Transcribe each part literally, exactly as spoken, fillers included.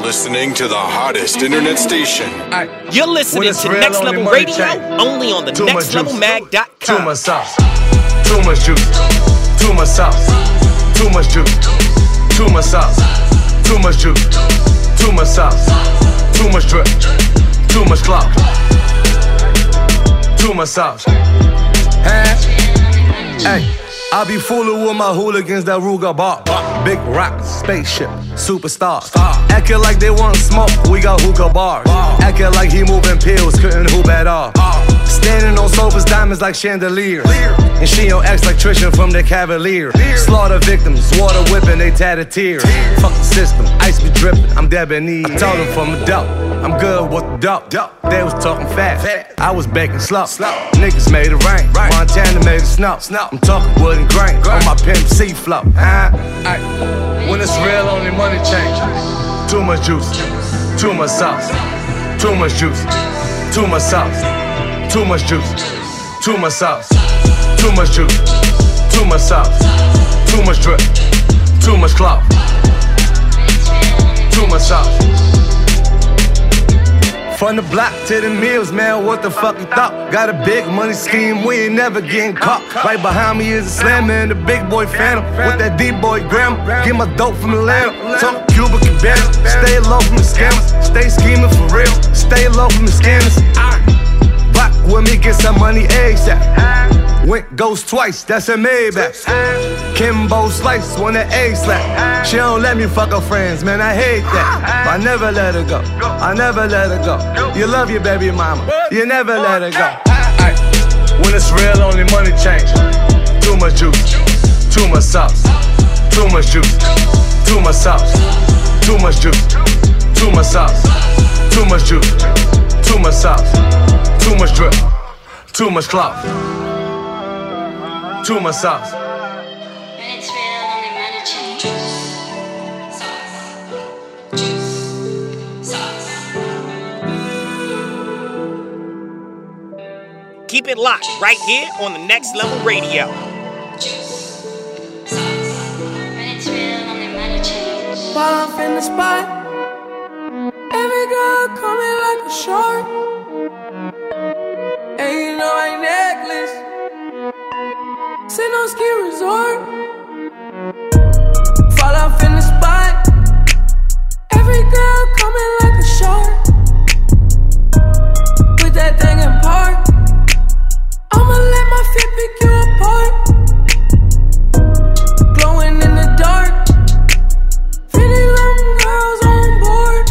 listening to the hottest internet station. You're listening to Next Level Radio, only on the next level mag dot com. Too much sauce, too much juice, too much sauce, too much juice, too much sauce, too much juice, too much sauce, too much drip, too much clout, too much sauce. Hey, hey. I be fooling with my hooligans that Ruger bar. Big rock, spaceship, superstars. Acting like they want smoke, we got hookah bars. Acting like he moving pills, couldn't hoop at all. Standing on sofas, diamonds like chandeliers. And she on X like Trisha from the Cavalier. Slaughter victims, water whipping, they tatted tears. Fuck the system, ice be dripping, I'm debonair. I told them from the dope, I'm good with the dope. They was talking fast, I was baking slow. Niggas made it rain, Montana made it snow. I'm talking wood and grain, on my Pimp C flow. Uh, when it's real, only money change. Too much juice, too much sauce. Too much juice, too much sauce. Too much juice, too much sauce. Too much juice, too much sauce. Too much drip, too much clout. Too much sauce. From the block to the mills, man, what the fuck you thought? Got a big money scheme, we ain't never getting caught. Right behind me is a slammer and the big boy phantom. With that D-boy grandma, get my dope from Atlanta. Talk Cuba Cabana, stay low from the scammers. Stay scheming for real, stay low from the scammers. Rock with me, get some money ASAP. Went ghost twice, that's a Maybach. Kimbo Slice, when that A slap. She don't let me fuck her friends, man, I hate that. But I never let her go, I never let her go. You love your baby mama, you never let her go. When it's real, only money change. Too much juice, too much sauce. Too much juice, too much sauce. Too much juice, too much sauce. Too much juice, too much sauce. Too much drip, too much clout. Too much sauce. When it's real, only money change. Sauce, juice, sauce. Keep it locked right here on the Next Level Radio. Juice, sauce. When it's real, only money change. While I'm in the spot, every girl coming like a shark. And you know I necklace. Sit on ski resort. Fall off in the spot. Every girl coming like a shark. Put that thing in park. I'ma let my feet pick you apart. Glowing in the dark. Pretty little girls on board.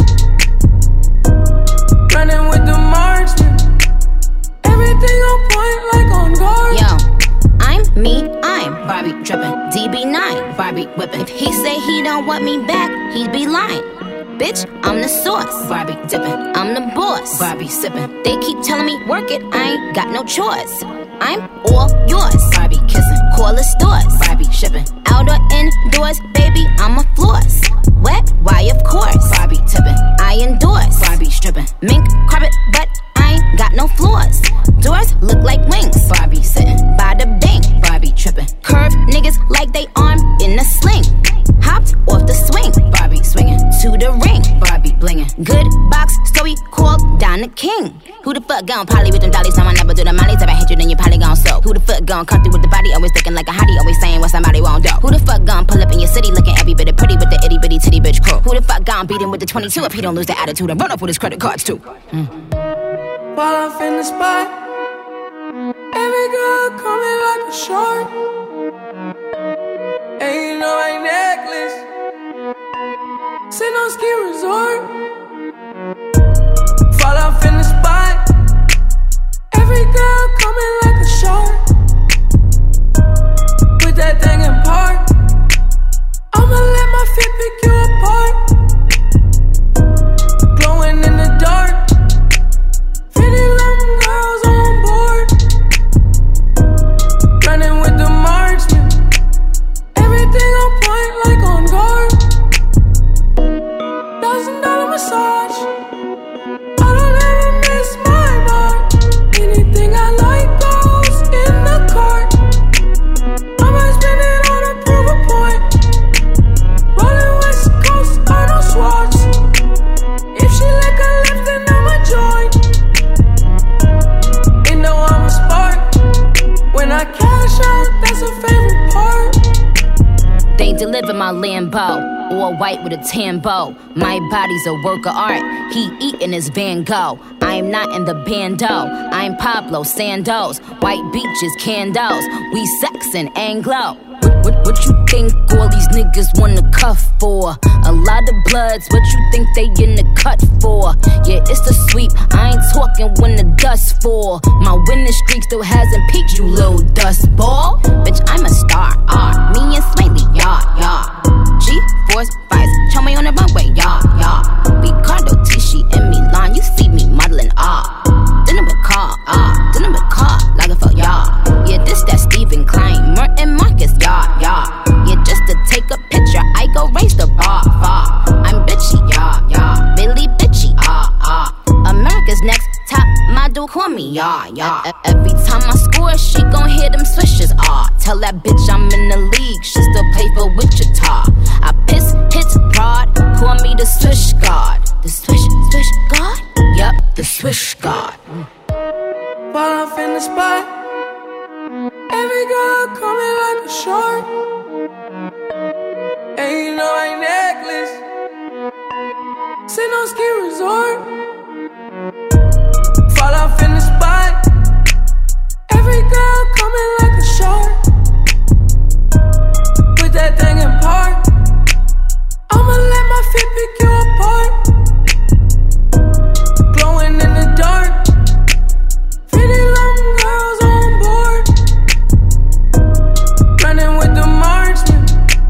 Running with the marksman. Everything on point like on guard. Yo. Me, I'm Barbie drippin', D B nine, Barbie whippin'. If he say he don't want me back, he'd be lying. Bitch, I'm the sauce, Barbie dippin'. I'm the boss, Barbie sippin'. They keep telling me work it, I ain't got no choice. I'm all yours, Barbie kissin'. Call the stores, Barbie shippin'. Out or indoors, baby, I'm a floss. Wet, why of course, Barbie tippin'. I endorse, Barbie strippin'. Mink carpet, but I ain't got no floors. Doors look like wings, Barbie sittin' by the bank, Barbie trippin'. Curve niggas like they arm in a sling. Hopped off the swing, Barbie swinging to the ring, Barbie blingin'. Good box story called Don the King. Who the fuck gon' poly with them dollies? No, I never do the mollies. If I hit you, then you probably gon' slow. Who the fuck gon' come through with the body? Always looking like a hottie, always saying what somebody won't do. Who the fuck gon' pull up in your city looking every bit of pretty with the itty bitty titty bitch crew? Who the fuck gon' beat him with the twenty-two if he don't lose the attitude and run up with his credit cards too? Mm. While I'm in the spot, every girl coming like a shark. And you know I necklace. Sit on ski resort. Fall off in the spot. Every girl coming like a shark. Put that thing in park. I'ma let my feet pick you apart. Glowing in the dark. Pretty little girls on board. Running with the marksman. Everything on point like on guard. deliver my Lambo. All white with a tan bow. My body's a work of art. He eatin' his Van Gogh. I'm not in the bando. I'm Pablo Sandoz. White beaches, candles. We sexin' Anglo. What, what, what you think all these niggas wanna cuff for? A lot of bloods, what you think they in the cut for? Yeah, it's the sweep, I ain't talking when the dust fall. My winning streak still hasn't peaked, you little dust ball. Bitch, I'm a star, ah, me and Smiley, yeah, yeah. G-Force Vice, show me on the runway, yeah, yeah. Ricardo Tisci in Milan, you see me modeling, ah. Dinner with car, ah, dinner with car, like a fuck, yeah. Yeah, this that Stephen Klein, Merton Marcus, yeah, yeah. Yeah, just to take a picture, I go raise the bar, far. I'm bitchy, yeah, yeah. Really bitchy, ah, ah. America's next top model, call me, yeah, yeah. E- every time I score, she gon' hear them swishes, ah. Tell that bitch I'm in the league, she still play for Wichita. I piss, hit, broad, call me the swish guard. The swish, swish guard? Yup, the swish guard. Fall off in the spot. Every girl coming like a shark. And you know I necklace. Sit on ski resort. Fall off in the spot. Every girl coming like a shark. Put that thing in park. I'ma let my feet pick you apart. Glowing in the dark. Pretty long girls on board. Running with the marksman.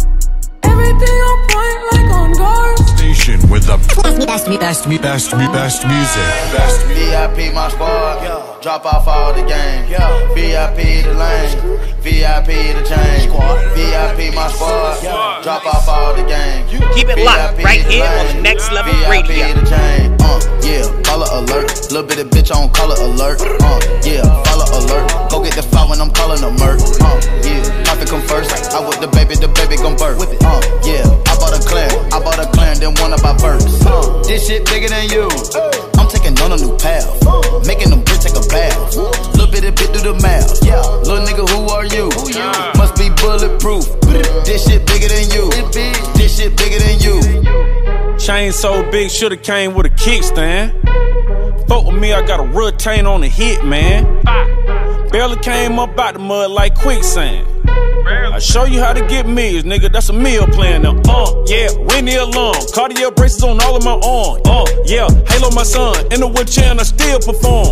Everything on point like on guard. Station with the Best, best, best, best, best music. Best music. V I P my squad. Drop off all the game. V I P the lane. V I P the chain. V I P my squad. Drop off all the game. Keep it locked right here on the Next Level Radio. V I P the chain. Uh, yeah, color alert. Little bit of bitch on color alert. Uh, yeah, follow alert. Go get the file when I'm calling a murk. Uh, yeah, profit come first. I with the baby, the baby gon' birth. Uh, yeah, I bought a clan. I bought a clan, then one of my birds. Uh, this shit bigger than you. I'm taking on a new path. Making them bitch take a bath. Little bit of bit do the math. Little nigga, who are you? Must be bulletproof. This shit bigger than you. This shit bigger than you. Chain so big, shoulda came with a kickstand. Fuck with me, I got a retain on the hit, man. Barely came up out the mud like quicksand. I show you how to get meals, nigga, that's a meal plan now. Uh, yeah, Winnie alone. Cartier braces on all of my arms. Uh, yeah, Halo my son. In the wheelchair and I still perform.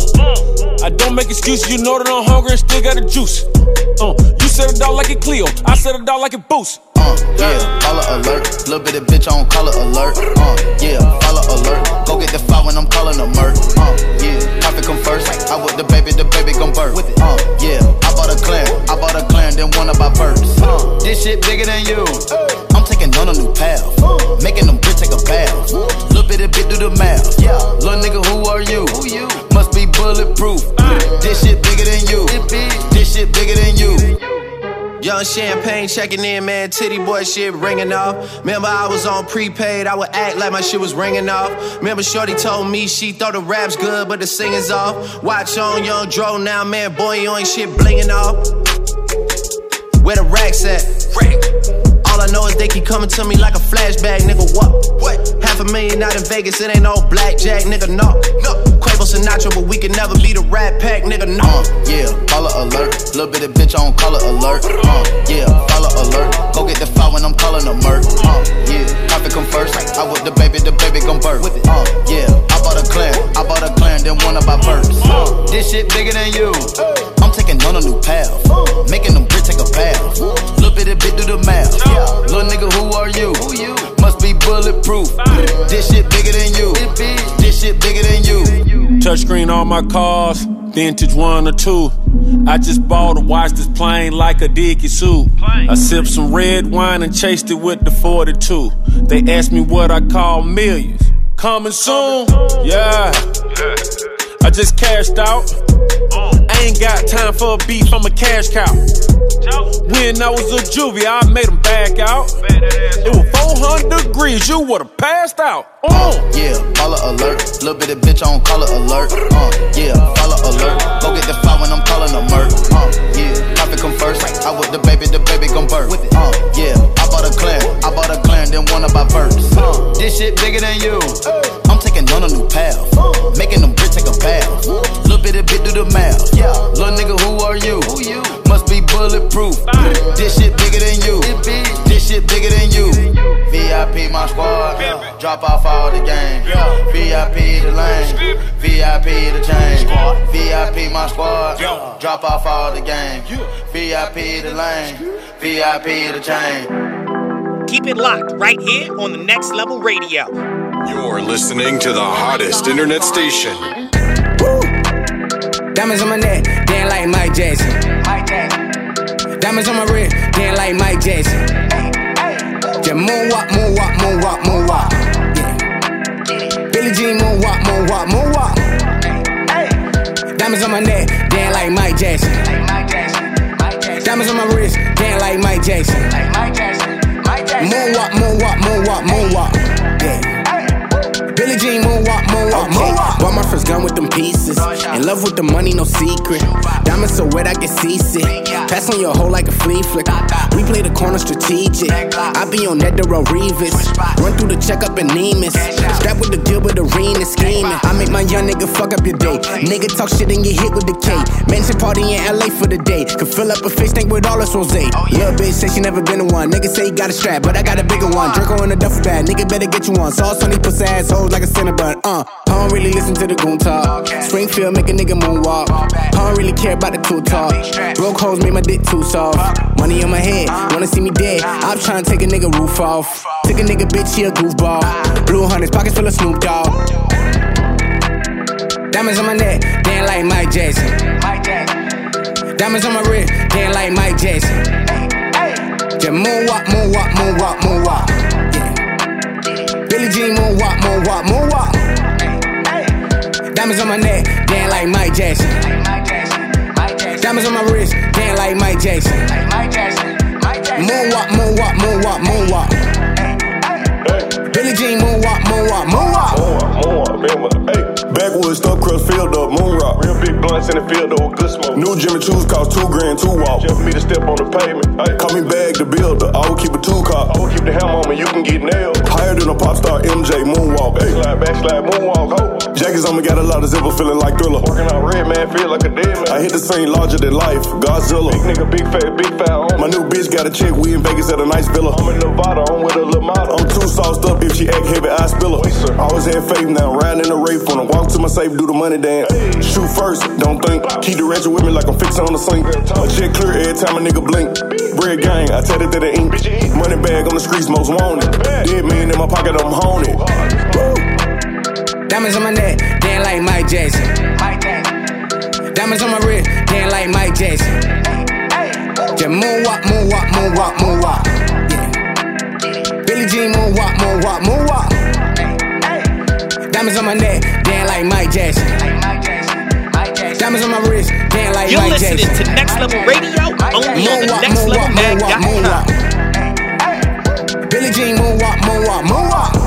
I don't make excuses, you know that I'm hungry and still got the juice. Uh, you said it out like a Clio, I said it out like a Boost. Uh, yeah, color alert. Little bit of bitch on color alert. Uh, yeah, follow alert. Go get the file when I'm calling a murk. Uh, yeah, profit come first. I with the baby, the baby gon' birth. Uh, yeah, I bought a clan. I bought a clan, then one of my birds. Uh, this shit bigger than you. I'm taking on a new path. Making them bitch take a bath. Little bit of bit do the math. Little nigga, who are you? Must be bulletproof. This shit bigger than you. This shit bigger than you. Young Champagne checking in, man. Titty boy shit ringing off. Remember I was on prepaid, I would act like my shit was ringing off. Remember Shorty told me she thought the rap's good, but the singing's off. Watch on Young Dro now, man. Boy, you ain't shit blinging off. Where the racks at? All I know is they keep coming to me like a flashback, nigga. What? What? Half a million out in Vegas, it ain't no blackjack, nigga. No, no. Quavo Sinatra, but we can never be the Rat Pack, nigga. No. Uh, yeah, color alert. Little bit of bitch on color alert. Uh, yeah, follow alert. Go get the file when I'm calling a murk. Uh, yeah, profit come first. I with the baby, the baby gon' birth. Uh, yeah, I bought a clan. I bought a clan, then one of my birds. Uh, this shit bigger than you. I'm taking on a new path. Making them bitch take a bath. Little bit of bit do the math. Little nigga, who are you? Must be bulletproof. This shit bigger than you. This shit bigger than you. Touchscreen on my cars, vintage one or two. I just bought a watch this plane like a dicky suit. I sipped some red wine and chased it with the forty-two. They asked me what I call millions. Coming soon, yeah. I just cashed out. I ain't got time for a beef, I'm a cash cow. When I was a juvie, I made them back out. It was four hundred degrees degrees, you would've passed out. Uh, yeah, baller alert. Little bit of bitch on collar alert. Uh, yeah, follow alert. Go get the file when I'm calling a murk. Uh, yeah, profit come first. I with the baby, the baby gon' birth. Uh, yeah, I bought a clan. I bought a clan, then one of my birds. Uh, this shit bigger than you. I'm taking on a new path. Making them bitch take a bath. Little bit of bit do the math. Little nigga, who are you? Must be bulletproof. This shit bigger than you. This shit bigger than you. V I P my squad. Drop off all the game. V I P the lane. V I P the chain. V I P my squad. Drop off all the game. V I P the lane. V I P the chain. Keep it locked right here on the Next Level Radio. You're listening to the hottest internet station. Woo! Diamonds on my neck, dancing like Mike Jackson. Diamonds on my wrist, dancing like Mike Jackson. Just moonwalk, moonwalk, moonwalk, moonwalk. Yeah. Billie Jean moonwalk, moonwalk, moonwalk. Diamonds on my neck, dancing like Mike Jackson. Diamonds on my wrist, dancing like Mike Jackson. Moonwalk, moonwalk, moonwalk, moonwalk. Yeah. Billie Jean moonwalk, moonwalk, okay. moonwalk. Bought my first gun with them pieces. In love with the money, no secret. Diamonds so wet I get seasick. Pass on your hoe like a flea flicker. We play the corner strategic. I be on that the Revis. Run through the checkup in Nemus. Strap with the Gilbert Arenas scheming. I make my young nigga fuck up your day. Nigga talk shit and get hit with the K. Mansion party in L A for the day. Could fill up a fish tank with all this rose. Little bitch say she never been to one. Nigga say he got a strap, but I got a bigger one. Draco in a duffel bag. Nigga better get you one. Sauce on these pussy assholes like a Cinnabon. Uh, I don't really listen to the goon talk. Springfield make a nigga moonwalk. I don't really care about the two talk. Broke hoes made my dick too soft. Money on my head, wanna see me dead. I'm trying to take a nigga roof off. Take a nigga bitch, he a goofball. Blue hundreds, pockets full of Snoop Dogg. Diamonds on my neck, dancing like Mike Jackson. Diamonds on my wrist, dancing like Mike Jackson. Just moonwalk, moonwalk, moonwalk, moonwalk. Yeah. Billie Jean moonwalk, moonwalk, moonwalk. Diamonds on my neck, dancing like Mike Jackson. Diamonds on my wrist, dancing like Mike Jackson. Moonwalk, moonwalk, moonwalk, moonwalk. Billie Jean moonwalk, moonwalk, moonwalk. Moonwalk, moonwalk, hey. Backwoods, stuff crust, filled up, moon rock. Real big blunts in the field up with good smoke. New Jimmy Choos cost two grand, two walk. Just for me to step on the pavement. Hey. Call me Bag the Builder, I will keep a two cop. I will keep the hammer on me, you can get nailed. Higher than a pop star, M J, moonwalk. Hey. Slide, backslide, moonwalk, ho. Jackets on me, got a lot of zipper, feeling like Thriller. Working out red, man, feel like a dead man. I hit the scene larger than life, Godzilla. Big nigga, big fat, big fat on. My new bitch got a check, we in Vegas at a nice villa. I'm in Nevada, I'm with a little model. I'm too sauced up, if she act heavy, I spill her. Wait, always had faith now, riding in the rape. When I walk to my safe, do the money dance. Hey. Shoot first, don't think. Keep the ratchet with me like I'm fixing on the sink. A check clear every time a nigga blink. Bread gang, I tell it that it ain't. Money bag on the streets, most wanted. Dead man in my pocket, I'm haunted. Woo. Diamonds on my neck, dancing like Mike Jackson. Diamonds on my wrist, dancing like Mike Jackson. Just moonwalk, moonwalk, moonwalk, moonwalk. Yeah. Billie Jean moonwalk, moonwalk, moonwalk. Diamonds on my neck, dancing like Mike Jackson. Diamonds on my wrist, dancing like You're Mike Jackson. You're listening to Next Level Radio, only on the Next Level Mag dot com. Billie Jean moonwalk, moonwalk, moonwalk.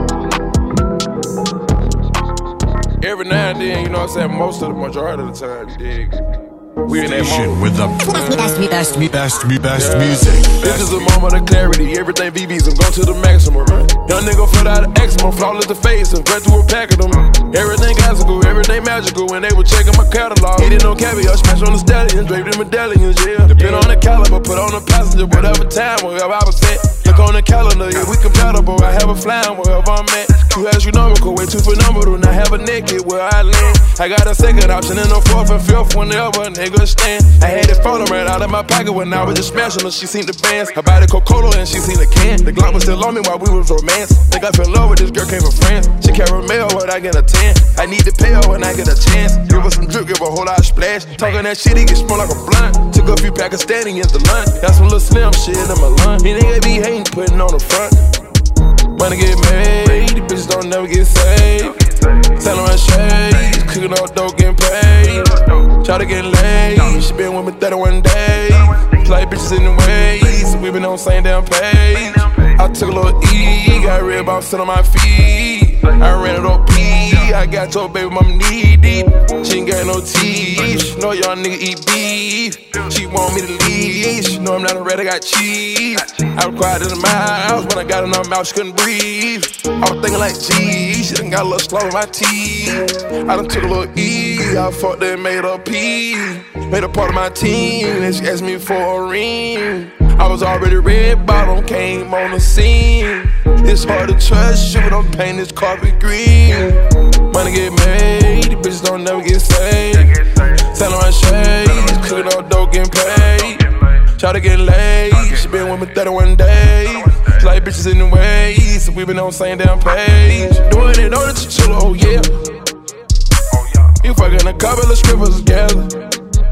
Every now and then, you know what I'm saying? Most of the majority of the time, you dig? We in that Station moment. with the best, best, best, best yeah. music. This is a moment of clarity. Everything V B's, I'm going to the maximum. Right? Young nigga foot out of eczema, flawless the face, and ran through a pack of them. Everything classical, everything magical. When they were checking my catalog, eating no caviar, smash on the stallion, draped in medallions, yeah. Depend on the caliber, put on the passenger, whatever time, wherever I was at. Look on the calendar, yeah, we compatible. I have a flying wherever I'm at. Two astronomical, way too phenomenal, and I have a naked where I land. I got a second option and a fourth and fifth whenever a nigga stand. I had it falling right out of my pocket when I was just smashing her. She seen the bands. I bought a Coca-Cola and she seen the can. The Glock was still on me while we was romance. Think I fell in love with this girl, came from France. She caramel when I get a tan. I need to pay her when I get a chance. Give her some drip, give her a whole lot of splash. Talking that shit, he get smell like a blunt. Took a few Pakistanians to lunch. Got some little slim shit in my lunch. He nigga be hating, putting on the front. Money get made, these bitches don't never get saved. Selling my shades, cooking up dope, getting paid. Try to get laid, she been with me thirty-one days. Like bitches in the ways, we been on the same damn page. I took a little E, got red ball sit on my feet. I ran it on P, I got your baby mama knee deep. She ain't got no teeth, she know y'all nigga eat beef. She want me to leave, she know I'm not a rat, I got cheese. I was quiet in the mouth, when I got in her mouth, she couldn't breathe. I was thinking like, gee, she done got a little slow in my teeth. I done took a little E, I fucked her and made her pee. Made her part of my team, and she asked me for a ring. I was already red bottom, came on the scene. It's hard to trust you, but I'm painting this carpet green. Money get made, these bitches don't never get saved. Selling my shades, cooking up dope, getting paid. Try to get laid, she been with me thirty-one days. It's like bitches in the ways, so we been on the same damn page. Doing it on the chinchilla, oh yeah. You fucking a couple of strippers together.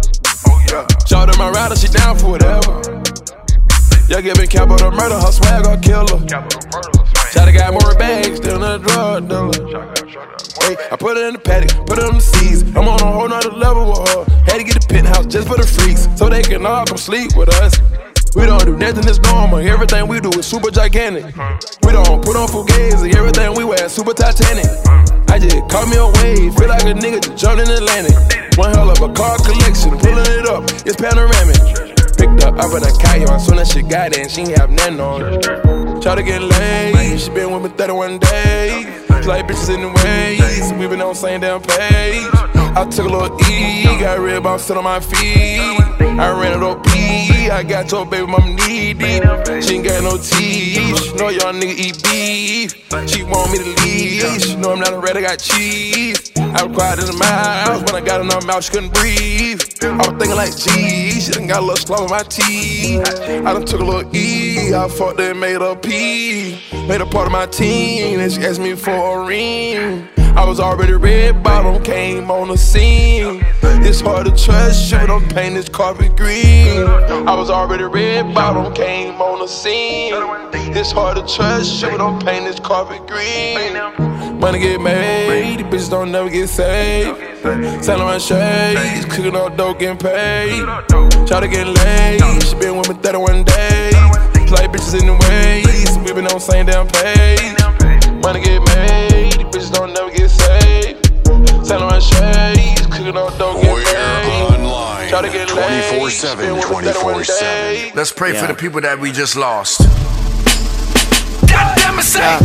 Shout out my rider, she down for whatever. Y'all giving capital murder, her swag or kill her. Shawty got more bags than a drug dealer. Hey, I put it in the paddock, put it on the seas. I'm on a whole nother level with her. Had to get a penthouse just for the freaks, so they can all come sleep with us. We don't do nothing that's normal, everything we do is super gigantic. We don't put on fugazi, everything we wear is super Titanic. I just caught me a wave, feel like a nigga just jumped in the Atlantic. One hell of a car collection, pulling it up, it's panoramic. Picked up off of the Cayo, soon as she got it and she ain't have nothing on it. Try to get laid, she been with me thirty-one days. It's like bitches in the ways, we been on the same damn page. I took a little E, got red ball sit on my feet. I ran it on P, I got your baby mama knee deep. She ain't got no teeth, she know y'all nigga eat beef. She want me to leave, she know I'm not a rat, I got cheese. I was quiet in the mouth, when I got in her mouth, she couldn't breathe. I was thinking like, gee, she done got a little slow in my teeth. I done took a little E, I fucked her and made her pee. Made her part of my team, and she asked me for a ring. I was already red bottom, came on the scene. It's hard to trust you, but I'm painting this carpet green. I was already red bottom, came on the scene. It's hard to trust you, but I'm painting this carpet green. Money get made, these bitches don't never get saved. Selling my shades, cooking up dope, getting paid. Try to get laid, she been with me thirty-one days. It's like bitches in the ways, we been on the same damn page. Money get made, these bitches don't never get saved. Selling my shades, cooking up dope, getting paid. Online, Try to get twenty-four seven, twenty-four seven. Let's pray Yeah. for the people that we just lost. Goddamn it, say.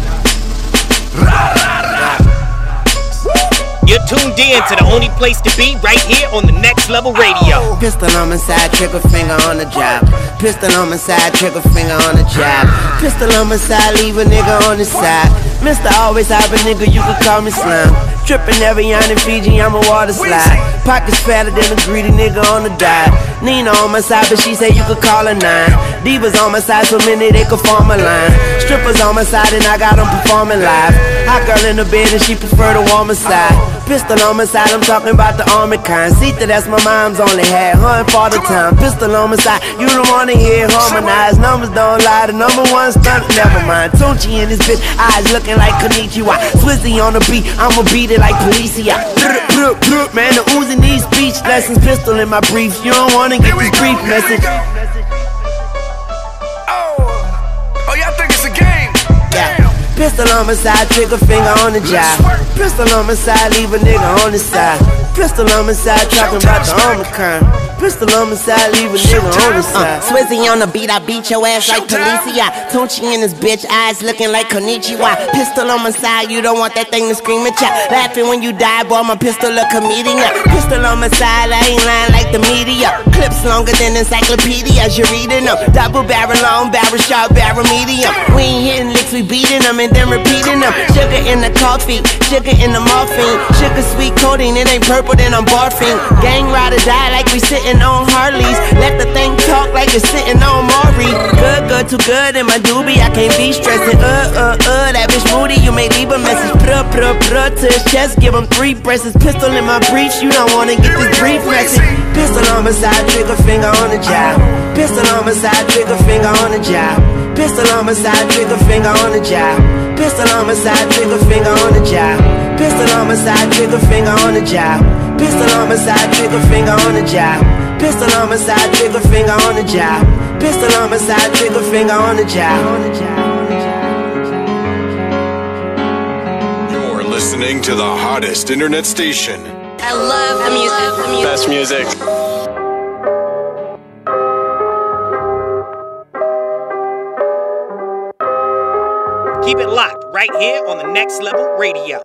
You're tuned in to the only place to be, right here on the Next Level Radio. Pistol on my side, trigger finger on the job. Pistol on my side, trigger finger on the job. Pistol on my side, leave a nigga on the side. Mister always have a nigga, you can call me slime. Trippin' every yarn in Fiji, I'm a water slide. Pockets fatter than a greedy nigga on the dive. Nina on my side, but she say you could call her nine. Divas on my side, so many they could form a line. Strippers on my side, and I got them performing live. Hot girl in the bed, and she prefer the warmer side. Pistol on my side, I'm talking about the army kind. Sita, that's my mom's only had, hunting for the time. Pistol on my side, you don't wanna hear harmonized. Numbers don't lie, the number one stunt, never mind. Tunchi in this bitch, eyes looking like Konnichiwa. Swizzy on the beat, I'ma beat it like Policia. Man, the Uzi needs speech lessons. Pistol in my briefs, you don't wanna get this brief message. Oh, oh, y'all think it's a game? Yeah. Pistol on my side, trigger finger on the job. Pistol on my side, leave a nigga on the side. Pistol on my side, talking about the Omicron. Pistol on my side, leave a nigga on the side. Uh, Swizzy on the beat, I beat your ass like Policia. Tunchi in this bitch, eyes looking like Konnichiwa. Pistol on my side, you don't want that thing to scream at ya. Laughing when you die, boy, my pistol a comedian. Pistol on my side, I ain't lying like the media. Clips longer than encyclopedias, you're reading them. Double barrel long, barrel sharp, barrel medium. We ain't hitting licks, we beating them and then repeating them. Sugar in the coffee, sugar in the morphine. Sugar sweet codeine, it ain't purple, then I'm barfing. Gang ride or die like we sitting on Harleys. Let the thing talk like it's sitting on Maury. Good, good, too good in my doobie, I can't be stressing. Uh, uh, uh, that bitch moody, you may leave a message. Pruh, pruh, pruh to his chest, give him three breasts. Pistol in my breech, you don't wanna get this brief message. Pistol on my side, trigger finger on the job. Pistol on my side, trigger finger on the job. Pistol on my side, trigger finger on the job. Pistol on my side, trigger finger on the job. Pistol on my side, trigger finger on the job. Pistol on my side, trigger finger on the job. Pistol on my side, trigger finger on the job. Pistol on my side, trigger finger on the job. You're listening to the hottest internet station. I love the music. The music. Best music. Keep it locked right here on the Next Level Radio.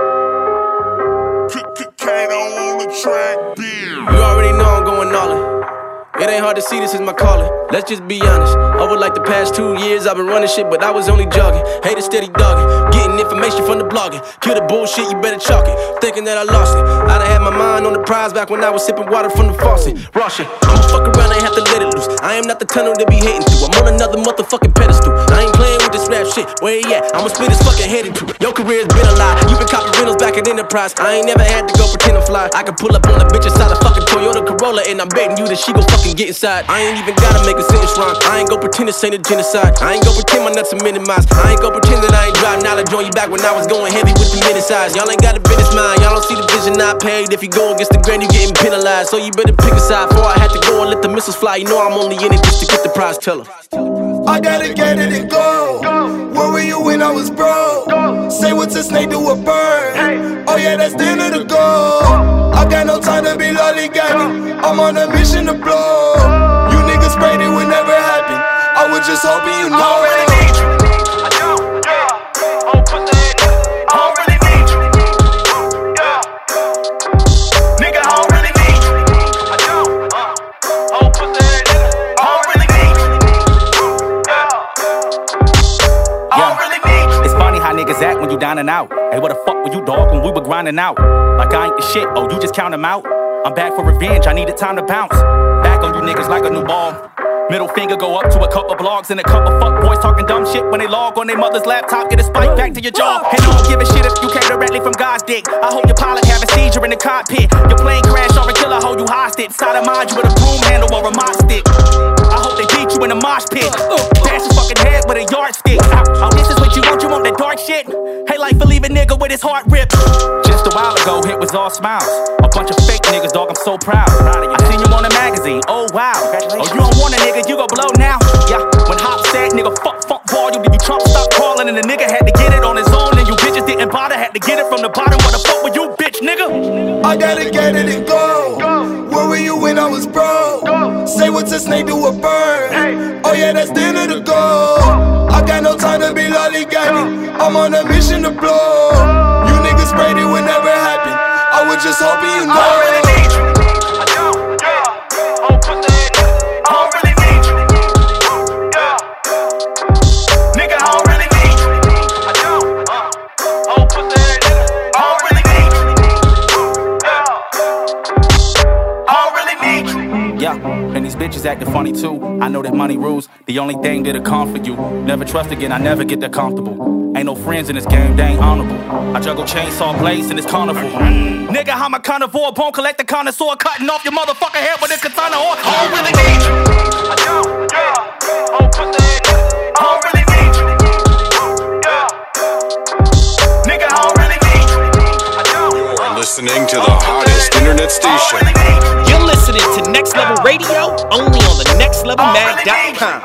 You already know I'm going all in. It ain't hard to see this is my calling. Let's just be honest. Over like the past two years, I've been running shit, but I was only jogging. Haters steady dogging, getting information from the blogging. Kill the bullshit, you better chalk it. Thinking that I lost it. I done had my mind on the prize back when I was sipping water from the faucet. Raw shit, I'ma fuck around, I ain't have to let it loose. I am not the tunnel to be hating through. I'm on another motherfucking pedestal. I ain't playing with this rap shit. Where he at? I'ma split his fucking head into. Your career's been a lie. You been copping rentals back at Enterprise. I ain't never had to go pretend to fly. I can pull up on the bitch inside a fucking Toyota Corolla, and I'm betting you that she gon' fucking get inside. I ain't even gotta make a sentence rhyme. I ain't gon' pretend this ain't a genocide. I ain't gon' pretend my nuts are minimized. I ain't gon' pretend that I ain't dropped knowledge on you back when I was going heavy with the minute size. Y'all ain't got a business mind. Y'all don't see the vision I paid. If you go against the grain, you getting penalized. So you better pick a side before I had to go and let the missiles fly. You know I'm only in it just to get the prize. Tell 'em. I gotta get it and go. Where were you when I was broke? Say what's a snake to a bird? Oh yeah, that's the end of the goal. I got no time to be lollygagging. I'm on a mission to blow. You niggas sprayed it would never happen. I was just hoping you know. I don't really need you. I don't, yeah. Oh, put the head in. I don't really need you. Yeah. Nigga, I don't really need you. I don't, uh. Oh, put the head in. I don't really need you. Yeah. I don't really need you. It's funny how niggas act when you down and out. Hey, what the fuck were you, dog, when we were grinding out? Like I ain't the shit, oh, you just count them out? I'm back for revenge, I needed time to bounce. Back on you niggas like a new ball. Middle finger go up to a couple blogs and a couple fuck boys talking dumb shit when they log on their mother's laptop. Get a spike back to your jaw. And I don't give a shit if you came directly from God's dick. I hope your pilot have a seizure in the cockpit. Your plane crash or a killer hold you hostage. Side of mind you with a broom handle or a mop stick. I hope they beat you in a mosh pit. Dash your fucking head with a yardstick. Oh, this is what you want, you want that dark shit? Hey, like to leave a nigga with his heart ripped. Just a while ago, it was all smiles. A bunch of fake niggas, dog, I'm so proud. I seen you on the magazine, oh wow. Oh, you don't want a nigga, you go blow now. Yeah, when Hop said, nigga, fuck, fuck volume. Did you Trump stop calling and the nigga had to get it on his own? And you bitches didn't bother, had to get it from the bottom. What the fuck were you, bitch, nigga? I gotta get it and go. Where were you when I was broke? Say what's a snake to a bird? Oh yeah, that's the end of the goal. I got no time to be lollygagging. I'm on a mission to blow. You niggas sprayed it would never happen. I was just hoping you know. I don't really need you. I don't, yeah. Oh, put the head in. I don't really need you. Yeah. Nigga, I don't really need you. I don't, uh. Oh, put the head in. I don't really need you. Yeah. I don't really need you. Yeah, and these bitches acting funny too. I know that money rules. The only thing that'll come for you. Never trust again, I never get that comfortable. Ain't no friends in this game, they ain't honorable. I juggle chainsaw blades in this carnival. Nigga, I'm a carnivore, bone collector, connoisseur, cutting off your motherfucking head with a katana or I don't really need you. I don't, yeah. Oh, put the head in. I don't really need you. Yeah. Nigga, I don't really need you. I don't. You're listening to the hottest internet station. You're listening to Next Level Radio, only on the next level mag dot com.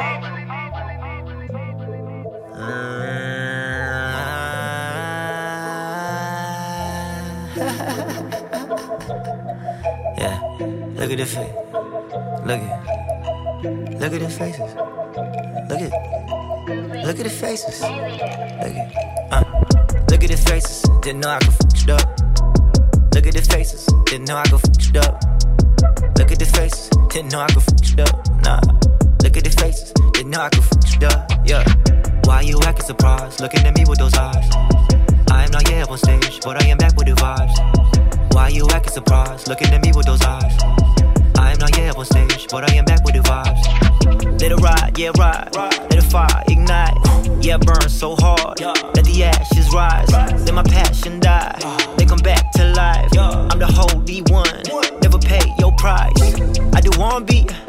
Yeah, look at the face. Look at Look at the faces. Look at Look at the faces. Look at uh. Look at the faces. Didn't know I could fuck it up. Look at the faces. Didn't know I could fuck it up. Look at the faces. Didn't know I could fuck it up. Nah. Look at the faces. Didn't know I could fuck it up. Yeah. Why you acting surprised? Looking at me with those eyes. I am not yet on stage, but I am back with the vibes. Why you acting surprised? Looking at me with those eyes. I am not yet on stage, but I am back with the vibes. Let it ride, yeah, ride. Let the fire ignite. Yeah, burn so hard. Let the ashes rise. Let my passion die. They come back to life. I'm the holy one. Never pay your price. I do one beat.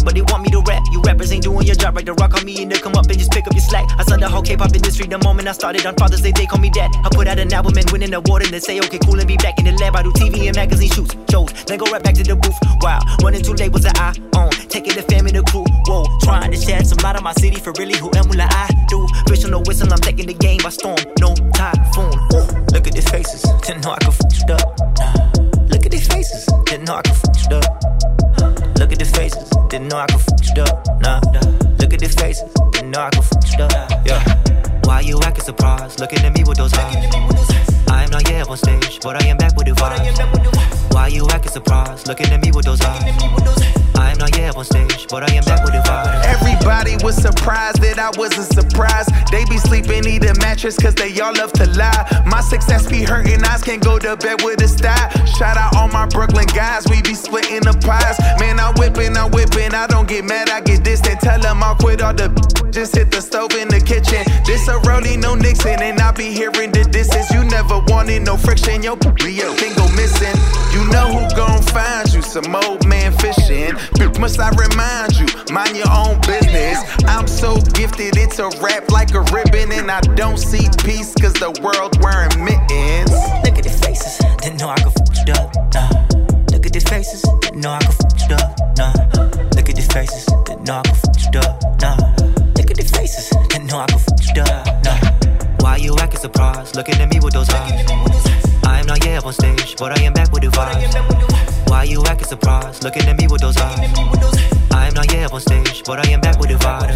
but they want me to rap. You rappers ain't doing your job right. The rock on me and they'll come up and just pick up your slack. I saw the whole K-pop industry the moment I started on Father's Day. They call me dad. I put out an album and win an award and they say okay cool and be back in the lab. I do T V and magazine shoots, shows, then go right back to the booth. Wow, one and two labels that I own, taking the fam in the crew. Whoa, trying to shed some light on my city for really who am I I do. Fish on the whistle, I'm taking the game by storm. No typhoon. Ooh, look at these faces, didn't know I could fuck it up. Look at these faces, didn't know I could fuck it up. Look at these faces, didn't know I could fuck it up. Nah, look at these faces, didn't know I could fuck it up. Yeah. Why you acting surprised? Looking at me with those eyes. I am not yet on stage, but I am back with the vibes. Why you acting surprised? Looking at me with those eyes. I am not yet on stage, but I am back with the vibes. Everybody was surprised that I wasn't surprised. They be sleeping, eat a mattress, cause they all love to lie. My success be hurting, eyes can't go to bed with a style. Shout out all my Brooklyn guys, we be splitting the pies. Man, I'm whipping, I'm whipping, I don't get mad, I get distant. Tell them I'll quit all the just hit the stove in the kitchen. This a rollie, no Nixon, and I be hearing the distance. You never wanted no friction, your your thing go missing. You know who gon' find you, some old man fishing. Must I remind you, mind your own business. I'm so gifted, it's a rap like a ribbon. And I don't see peace, cause the world wearing mittens. Look at the faces, didn't know I could fuck it up, nah. Look at the faces, didn't know I could fuck it up, nah. Look at the faces, didn't know I could fuck it up, nah. Look at the faces, didn't know I could fuck it up, nah. Why you acting surprised, looking at me with those eyes? I am not yet on stage, but I am back with the vibes. Why you acting surprised, looking at me with those eyes? I am not yet on stage, but I am back with the vibes.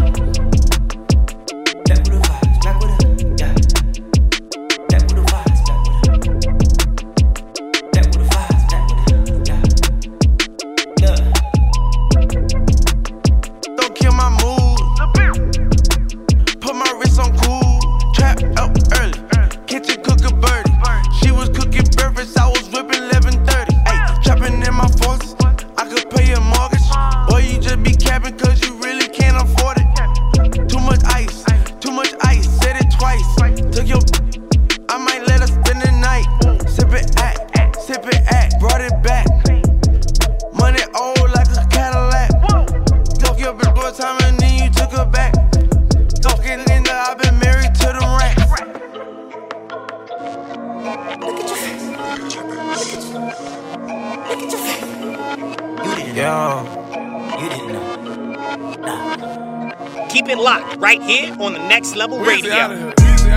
Back with the vibes, back with the, yeah. Back with the vibes, back with the, back with the vibes, back with the, yeah. Yeah. Don't kill my mood. Put my wrist on cool. Trap up early. Kitchen cook a birdie. She was cooking breakfast, I was whipping eleven thirty. Ayy, trapping in my forces. I could pay your mortgage. Boy, you just be capping cause you really can't afford it. Too much ice, too much ice, said it twice. Took your I might let her spend the night. Sip it at, sip it at, brought it back. Money old like a Cadillac. Took your bitch one time and then you took her back. Talking in the, I've been married to the racks. Look at your face. Look at your face. Look at your face. You didn't know. You didn't know. Nah. Keep it locked right here on the Next Level Radio. Yeah,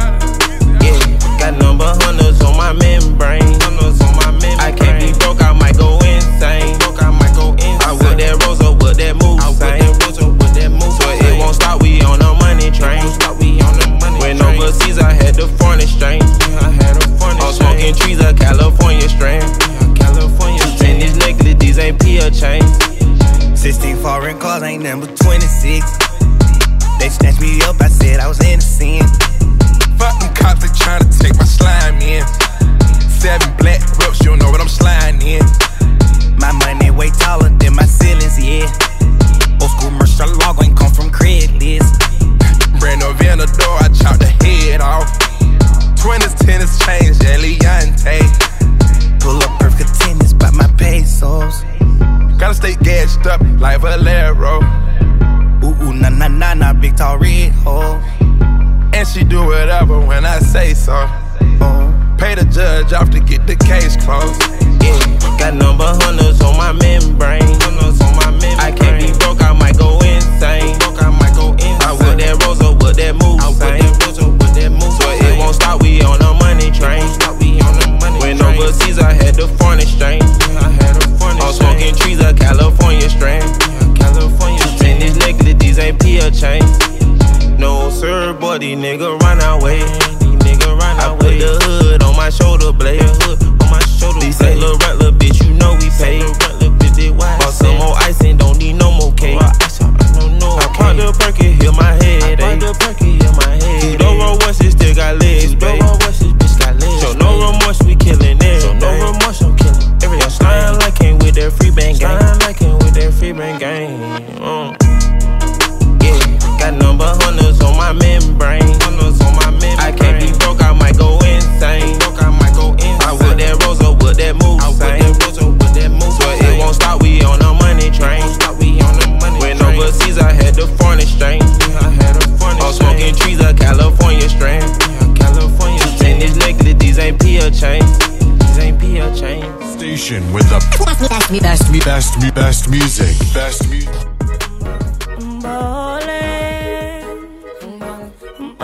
got number hundreds on my membrane. I can't be broke, I might go insane. I with that Rosa, with that move, so it won't stop. We on the money train. When overseas, I had the foreign exchange. I'm smoking trees, a California strain. And these necklaces, these ain't P L chains. Sixteen foreign cars, ain't number twenty-six. They snatched me up, I said I was innocent. Fuck them cops, they tryna take my slime in. Seven black ropes, you don't know what I'm sliding in. My money way taller than my ceilings, yeah. Old school commercial log ain't come from Craigslist. Brand new Venador, I chopped the head off. Twenties, tennis chains, Eliante. Pull up perfect tennis by my pesos. Gotta stay gassed up like Valero. Ooh, ooh, na na na na, big tall red hole. And she do whatever when I say so. Oh. Pay the judge off to get the case closed. Yeah, got number hundreds on my membrane. I can't be broke, I might go insane. I with that Rosa, with that move, so it won't stop. We on the money train. When overseas, I had the foreign exchange. I'm smoking trees, a California strain. And these necklaces, these ain't P L chains. No sir, boy, these niggas run away. I put the hood on my shoulder blade. These say little rent, little bitch, you know we pay. Bought some more ice and don't need no more cake. I popped the perky, heal my head. Two door Royces still got legs, babe. Show no remorse, we killing it. Show no remorse, I'm killing every day. Slime like him with that free bang gang. Slime like him with that free bang gang. Uh. Yeah, got number hundreds on my membrane. I can't be broke, I might go insane. I with that Rosa, with that move, so it won't stop. We on the money train. me, best me, best me, best music, best music. I'm ballin', I'm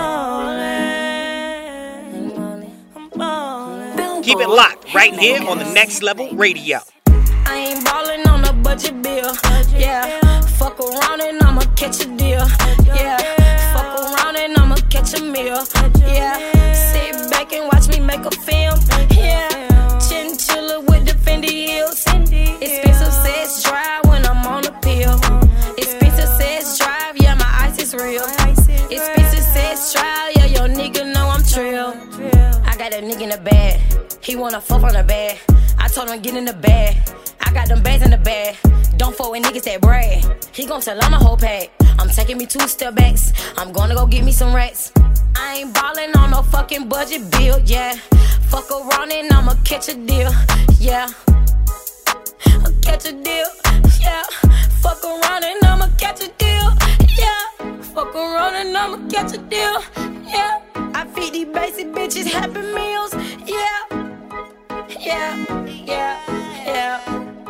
ballin', I'm ballin'. Keep it locked right here on the Next Level Radio. I ain't ballin' on a budget bill. Yeah, fuck around and I'ma catch a deal. Yeah, fuck around and I'ma catch a meal. Yeah, sit back and watch me make a film. Yeah, chinchilla with the Fendi heels. Expensive sex drive when I'm on a pill. Expensive sex drive, yeah, my ice is real. Expensive sex drive, yeah, your nigga know I'm trill. I got a nigga in the bag, he wanna fuck on the bag. I told him get in the bag, I got them bags in the bag. Don't fuck with niggas that brag, he gon' tell I'm a whole pack. I'm taking me two step backs, I'm gonna go get me some racks. I ain't ballin' on no fucking budget bill, yeah. Fuck around and I'ma catch a deal, yeah. I'll catch a deal, yeah. Fuck around and I'ma catch a deal, yeah. Fuck around and I'ma catch a deal, yeah. I feed these basic bitches Happy Meals, yeah. Yeah, yeah, yeah,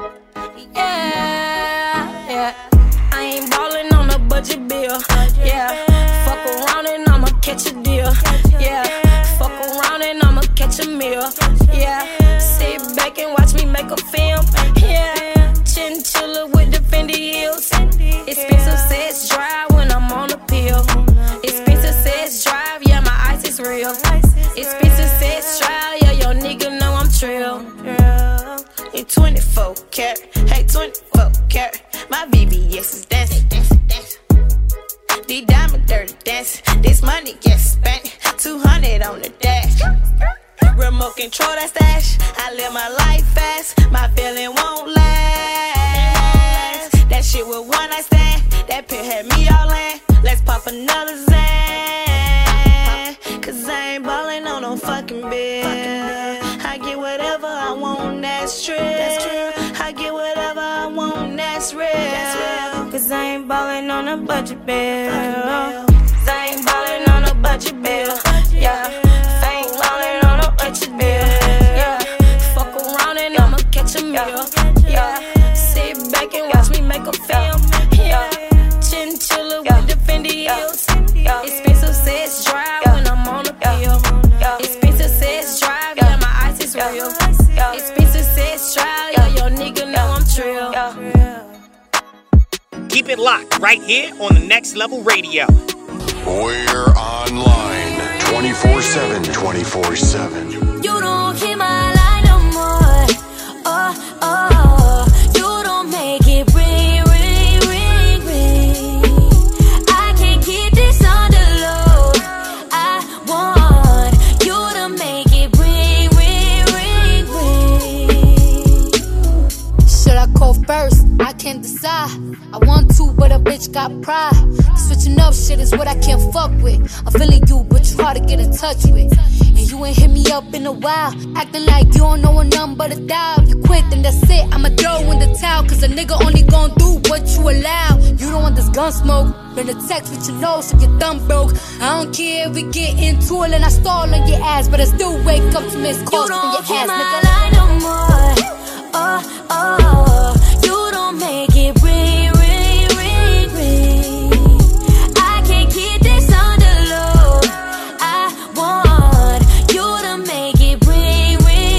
yeah, yeah. I ain't ballin' on a budget bill, yeah. Fuck around and I'ma catch a deal, yeah. Fuck around and I'ma catch a meal, yeah. Sit back and watch me make a film, yeah. Chinchilla with the Fendi heels. Expensive sex drive when I'm on a pill. Expensive sex drive, yeah, my ice is real. Expensive sex drive, yeah, your nigga know I'm trill. In twenty-four karat, hey twenty-four karat, my V B S is dancing. These diamond dirty dance, this money gets spent. two hundred on the dash. Remote control that stash. I live my life fast, my feeling won't last. That shit with one night stand, that pill had me all in. Let's pop another Zan, cause I ain't ballin' on no fucking bill. I get whatever I want, that's true. I get whatever I want, that's real. Cause I ain't ballin' on a budget bill. Cause I ain't ballin' on a budget bill. Yeah, I ain't ballin' on a budget bill. Yeah, fuck around and I'ma catch a meal. Yeah, sit back and watch me make a film. Yeah, chinchilla with the Fendi heels. Expensive sex drive when I'm on a pill. Expensive sex drive, yeah, my ice is real. Expensive sex drive, yeah, your nigga know I'm trill. Keep it locked right here on the Next Level Radio. We're online twenty-four seven, twenty-four seven. You don't hear my line no more. Oh, oh, you don't make it ring, ring, ring, ring. I can't keep this on the low. I want you to make it ring, ring, ring, ring. Should I call first? I can't decide. I want to, but a bitch got pride. Switching up shit is what I can't fuck with. I'm feeling you, but you hard to get in touch with. And you ain't hit me up in a while, acting like you don't know a number but a dial. You quit, then that's it, I'ma throw in the towel. Cause a nigga only gon' do what you allow. You don't want this gun smoke, learn the text with your nose if your thumb broke. I don't care if we get into it and I stall on your ass, but I still wake up to miss calls from your ass, nigga. Line no more. Oh, oh, you don't make it ring, ring, ring, ring. I can't keep this on the low. I want you to make it ring,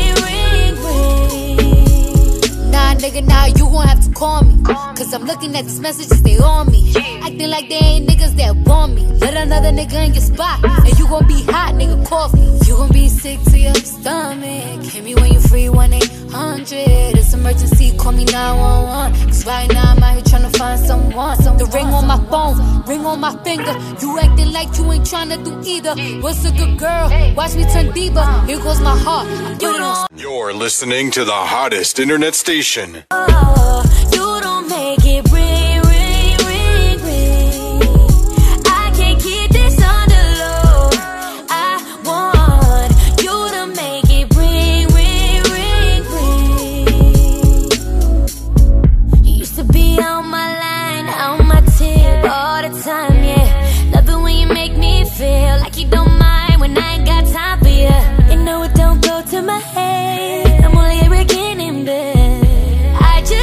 ring, ring, ring. Nah, nigga, now you gon' have to call me. Cause I'm looking at these messages, they on me. Acting like they ain't niggas that want me. Let another nigga in your spot, and you gon' be hot, nigga, coffee. You gon' be sick to your stomach. Hit me when you free, one eight hundred. It's emergency, call me nine one one. Cause right now I'm out here tryna find someone. The ring on my phone, ring on my finger. You acting like you ain't tryna do either. What's a good girl? Watch me turn diva. Here goes my heart, I put it on. You're listening to the hottest internet station. Oh, you don't make it ring, ring, ring, ring. I can't keep this on the low. I want you to make it ring, ring, ring, ring. You used to be on my line, on my tip all the time, yeah. Love it when you make me feel like you don't mind when I ain't got time for you. You know it don't go to my head, I'm only arrogant in bed. I just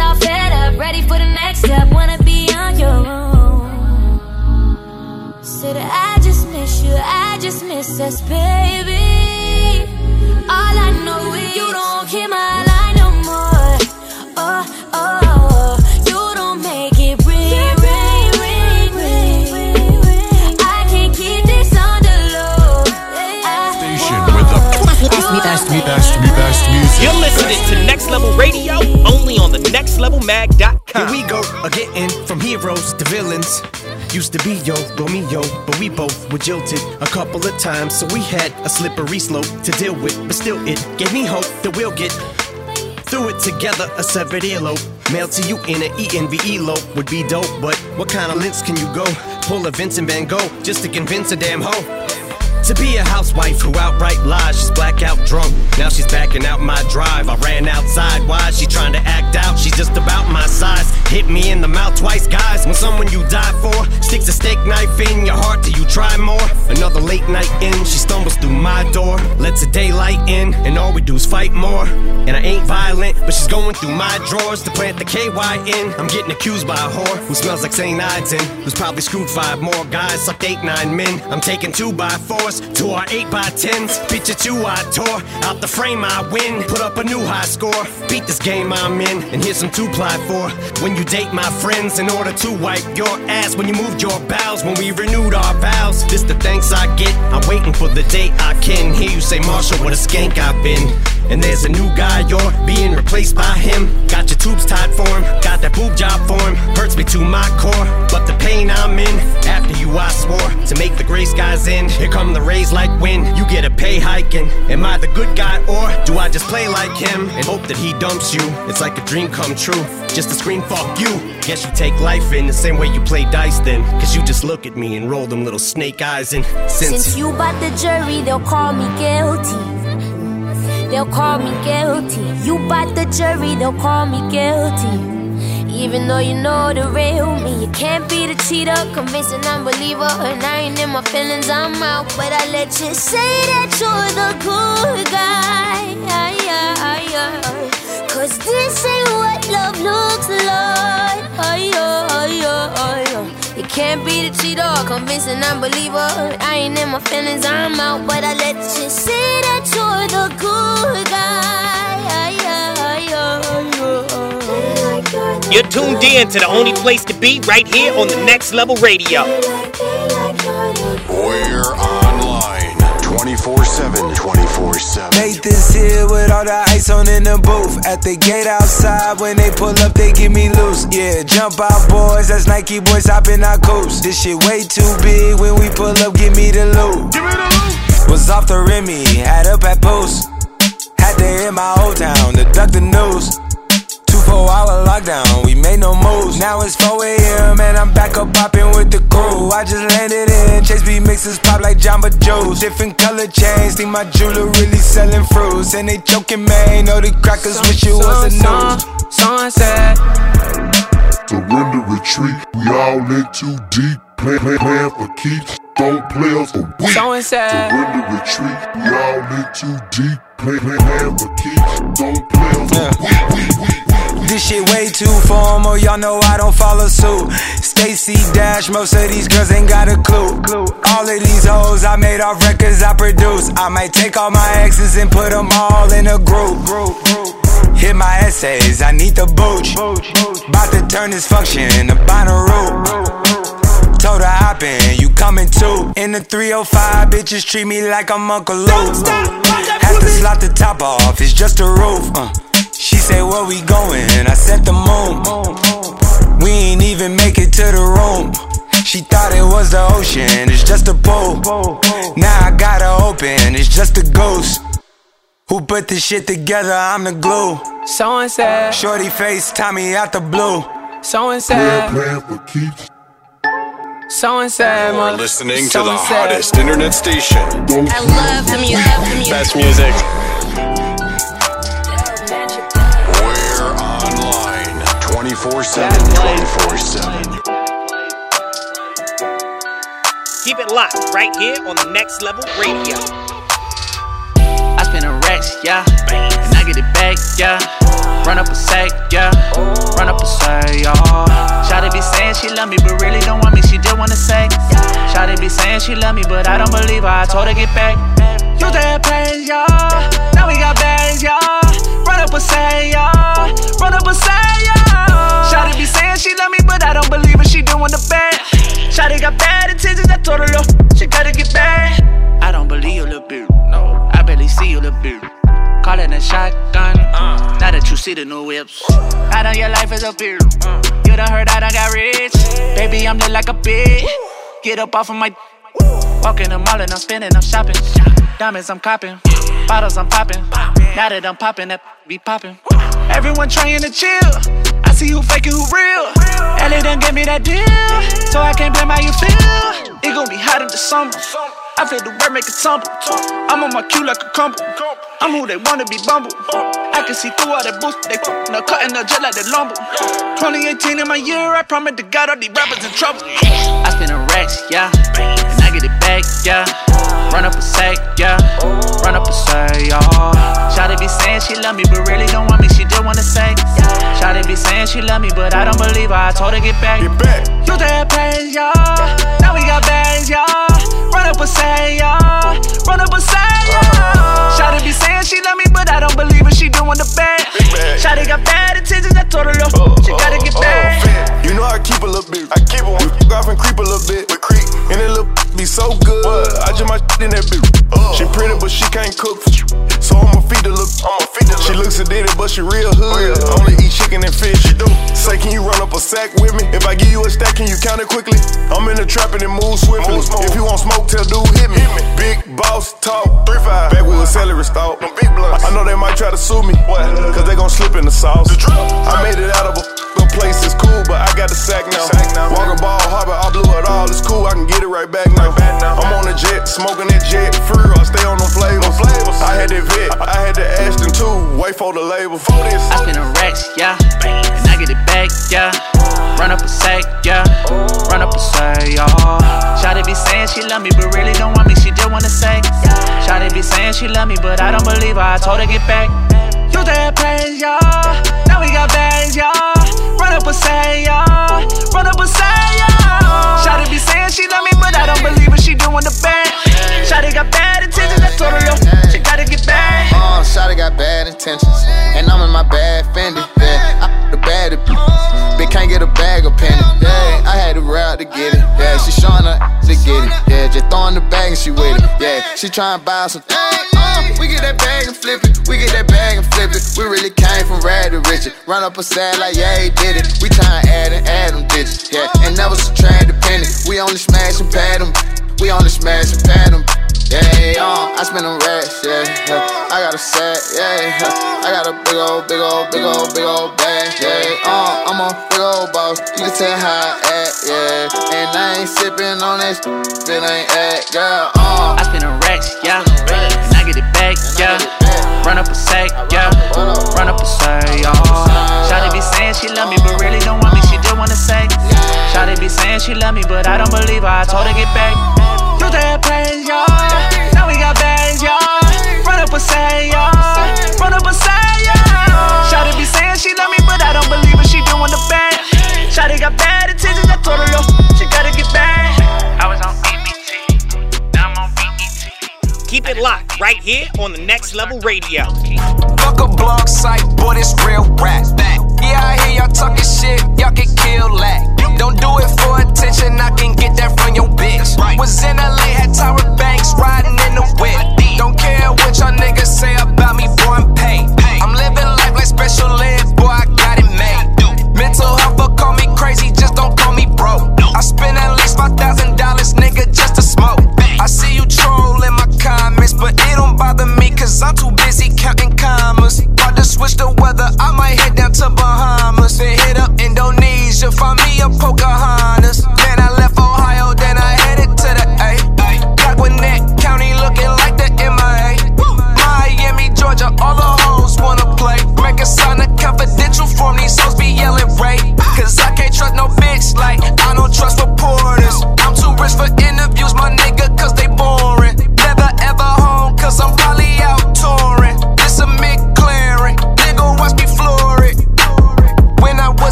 all fed up, ready for the next step, wanna be on your own. Said I just miss you, I just miss us, baby. All I know is you don't hear my line no more. Oh, oh, you don't make it ring, ring, ring, ring, ring. I can't keep this on the low. Station with the best, best, best, best music. You're listening to Next Level Radio, only on the next level mag dot com. Here we go, again, from heroes to villains. Used to be yo, Romeo, but we both were jilted a couple of times, so we had a slippery slope to deal with. But still, it gave me hope that we'll get through it together. A severed earlobe, mailed to you in an E N V E lope would be dope. But what kind of lengths can you go? Pull a Vincent Van Gogh just to convince a damn hoe to be a housewife who outright lies. She's blackout drunk, now she's backing out my drive. I ran outside, why? She trying to act out, she's just about my size. Hit me in the mouth twice, guys. When someone you die for sticks a steak knife in your heart, do you try more? Another late night in, she stumbles through my door, lets the daylight in, and all we do is fight more. And I ain't violent, but she's going through my drawers to plant the K Y in. I'm getting accused by a whore who smells like Saint Ides and who's probably screwed five more guys, sucked eight, nine men. I'm taking two by fours to our eight by tens. Picture two I tore, out the frame I win. Put up a new high score, beat this game I'm in, and here's some to apply for. When you date my friends in order to wipe your ass, when you moved your bowels, when we renewed our vows. This the thanks I get, I'm waiting for the day I can hear you say, Marshall, what a skank I've been. And there's a new guy, you're being replaced by him. Got your tubes tied for him, got that boob job for him. Hurts me to my core, but the pain I'm in, after you I swore to make the gray skies end. Here come the rays like wind, you get a pay hike. And am I the good guy or do I just play like him and hope that he dumps you? It's like a dream come true, just to scream fuck you. Guess you take life in the same way you play dice then, cause you just look at me and roll them little snake eyes. And since, since you bought the jury, they'll call me guilty. They'll call me guilty. You bought the jury, they'll call me guilty. Even though you know the real me, you can't be the cheater, convincing unbeliever. And I ain't in my feelings, I'm out. But I let you say that you're the good guy. Cause this ain't what love looks like. You can't be the cheater, convincing unbeliever. I ain't in my feelings, I'm out. But I let you say that you're the good guy. You're tuned in to the only place to be, right here on the Next Level Radio. We're online twenty-four seven, twenty-four seven. Nathan's here with all the ice on in the booth. At the gate outside, when they pull up, they give me loose. Yeah, jump out, boys. That's Nike boys hopping our coast. This shit way too big. When we pull up, give me the loot. Give me the loot. Was off the Remy, had up at post. Had to hit my old town to duck the news. Four hour lockdown, we made no moves. Now it's four a.m. and I'm back up popping with the crew. I just landed in, Chase B mixes pop like Jamba Joe's. Different color chains, think my jeweler really selling fruits. And they joking, man, know the crackers wish it was a news. Sunset. Surrender, retreat, we all in too deep. Play, play, plan for keeps, don't play us for weak. Surrender, retreat, we all in too deep. Play, play, plan for keeps, don't play us for weak, weak, weak. This shit way too formal, y'all know I don't follow suit. Stacy Dash, most of these girls ain't got a clue. All of these hoes I made off records I produce. I might take all my exes and put them all in a group. Hit my essays, I need the booch. About to turn this function into Bonnaroo. Told her hop in, you coming too. In the three oh five, bitches treat me like I'm Uncle Luke. Have to slot the top off, it's just a roof. uh. She said, where we going? I said the moon. We ain't even make it to the room. She thought it was the ocean, it's just a pool. Now I gotta open, it's just a ghost. Who put this shit together? I'm the glue. So and said, shorty face, Tommy out the blue. So and said, plan for keeps. So and said, you're listening to the hottest internet station. I love the music. Best music. We're online twenty-four seven, twenty-four seven. Keep it locked right here on the Next Level Radio. I spend a rack racks, yeah. And I get it back, yeah. Run up a sack, yeah. Run up a sack, yeah. Shawty be saying she love me, but really don't want me. She just wanna say. Shawty be saying she love me, but I don't believe her. I told her get back. You that praise, yeah. Now we got bags, yeah. Run up a sack, yeah. Run up a sack, yeah. Shawty be saying she love me, but I don't believe her. She doing the bad. Shawty got bad intentions. I told her, look, she gotta get back. I don't believe you, little bitch. No, I barely see you, little bitch. Callin' a shotgun. Uh, now that you see the new whips. I know your life is a beer. Uh, you done heard I done got rich. Baby, I'm lit like a bitch. Get up off of my. Walking the mall and I'm spending, I'm shopping. Diamonds I'm copping. Bottles I'm popping. Now that I'm popping, that be popping. Everyone trying to chill. I see who faking, who real. Ellie done gave me that deal, so I can't blame how you feel. It gon' be hot in the summer. I feel the word make it tumble. I'm on my cue like a crumble. I'm who they wanna be bumble. I can see through all that boost. They no cutting the jet like they lumber. twenty eighteen in my year, I promise to God all these rappers in trouble. I spin a racks, yeah. And I get it back, yeah. Run up a sack, yeah. Run up a sack, yeah. Shawty be saying she love me, but really don't want me. She just wanna say. Shawty be saying she love me, but I don't believe her. I told her get back. Get back. You that praise, yeah. Now we got bags, yeah. Run up a sack, yeah. Run up a sack, yeah. Shawty be saying she love me, but I don't believe her. She doing the bad. Shawty got bad intentions. I told her, look, oh, she gotta get oh, back. Oh, you know I keep a little bit. I keep a one. We off and creep a little bit. We creep. And that little be so good. What? I just my shit in that bitch. Oh. She pretty, but she can't cook for you. So I'ma feed her look. I'ma feed her. She looks sedated, but she real hood. Oh, yeah. Only eat chicken and fish. She do. Say, can you run up a sack with me? If I give you a stack, can you count it quickly? I'm in the trap and it move swiftly. Move, move. If you want smoke, tell dude hit me. Hit me. Big boss talk. Three five. Back with a celery stalk. Them big blunts. I know they might try to sue me. What? Cause they gon' slip in the sauce. The I made it out of a place. It's cool, but I got the sack now. Sack now. Walking ball harbor, I blew it all. It's cool, I can get it right back now. Right back now. I'm on the jet, smoking that jet. Free, I stay on them flavors. No flavors. I had that vet, I had the Ashton too. Wait for the label. For this. I spin a racks, yeah. And I get it back, yeah. Run up a sack, yeah. Run up a sack, yeah. Shawty be saying she love me, but really don't want me. She just wanna say. Shawty be saying she love me, but I don't believe her. I told her get back. You that praise, yeah. Now we got bags, yeah. Run up a sack, yeah. Run up a sack, yeah. Shawty be saying she love me, but I don't believe her. She doing the bad. Shawty got bad intentions. I told her, yo, she gotta get back. Uh, Shawty got bad intentions, and I'm in my bad Fendi. Yeah, I the bad bitch can't get a bag of penny. Yeah, I had to route to get it. Yeah, she showing her to get it. Yeah, just throwing the bag and she with it. Yeah, she trying to buy some. Uh, we get that bag and flip it. We get that bag and flip it. We really came from rad to riches. Run up a side like yeah, he did it. We trying to add and add them digits. Yeah, and never subtract dependent. We only smash and pad them. We only smash and pad them. Yeah, uh, I spend them racks, yeah, yeah. I got a sack, yeah, yeah. I got a big old, big old, big old, big old bag, yeah. Uh, I'm a big old boss, you can tell how I act, yeah. And I ain't sipping on that shit, it ain't act, girl, uh. I spend them racks, yeah, and I get it back, yeah. Run up a sack, yeah. Run up a sack, yeah. Shawty be saying she love me, but really don't want me, she just wanna say. Shawty be saying she love me, but I don't believe her, I told her get back. You that praise, y'all. Now we got bags, y'all. Run up a say, y'all. Run up a say, y'all. Shawty be saying she love me, but I don't believe her. She doing the bad. Shawty got bad intentions. I told her, yo, she gotta get back. I was on B B T. Now I'm on B E T. Keep it locked right here on the Next Level Radio. Fuck a blog site, boy, this real rap. Yeah, I hear y'all talking shit. Y'all can kill that. Don't do it for attention, I can get that from your bitch. Was in L A, had Tyra Banks riding in the whip. Don't care what y'all niggas say about me, boy, I'm paid. I'm living life like special ed, boy, I got it made. Mental health, but call me crazy, just don't call me broke. I spend at least five thousand dollars, nigga, just to smoke. I see you trolling my comments, but it don't bother me, cause I'm too busy counting commas. About to switch the weather, I might head down to